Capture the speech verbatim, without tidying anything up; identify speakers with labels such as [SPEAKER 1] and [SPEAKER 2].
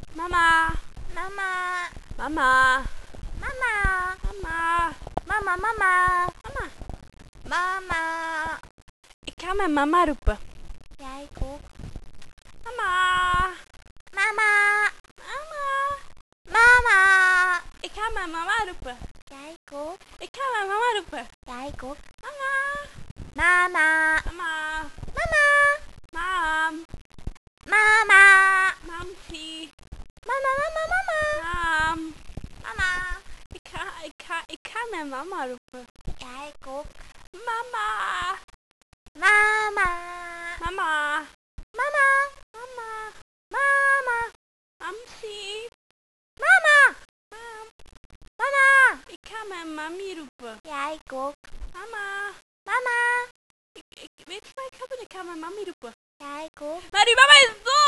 [SPEAKER 1] Mama.
[SPEAKER 2] Mama.
[SPEAKER 1] Mama.
[SPEAKER 2] Mama.
[SPEAKER 1] Mama.
[SPEAKER 2] Mama, mama.
[SPEAKER 1] Mama.
[SPEAKER 2] Mama.
[SPEAKER 1] Ik ga mijn mama roepen.
[SPEAKER 2] Ja, ik ook.
[SPEAKER 1] Mama.
[SPEAKER 2] Mama.
[SPEAKER 1] Mama.
[SPEAKER 2] Mama.
[SPEAKER 1] Ik ga mijn mama roepen.
[SPEAKER 2] Ja, ik ook.
[SPEAKER 1] Ik ga mijn mama roepen.
[SPEAKER 2] Ja, ik ook.
[SPEAKER 1] Mama.
[SPEAKER 2] Mama.
[SPEAKER 1] Mama.
[SPEAKER 2] Mama.
[SPEAKER 1] Mam.
[SPEAKER 2] Mama.
[SPEAKER 1] Mamsie.
[SPEAKER 2] Mama, mama, mama.
[SPEAKER 1] Mam.
[SPEAKER 2] Mama.
[SPEAKER 1] Ik ga, ik ga, ik ga mijn mama roepen.
[SPEAKER 2] Ja, ik ook.
[SPEAKER 1] Mama.
[SPEAKER 2] Mama.
[SPEAKER 1] Mama.
[SPEAKER 2] Mama.
[SPEAKER 1] Mama.
[SPEAKER 2] Mama.
[SPEAKER 1] Mamsie.
[SPEAKER 2] Mama.
[SPEAKER 1] Mam.
[SPEAKER 2] Mama.
[SPEAKER 1] Ik ga mijn mami roepen.
[SPEAKER 2] Ja, ik ook.
[SPEAKER 1] Mama.
[SPEAKER 2] Mama.
[SPEAKER 1] Ik, ik weet je wat ik ga doen? Ik ga mijn mami roepen.
[SPEAKER 2] Ja, ik ook.
[SPEAKER 1] Maar uw mama is dood!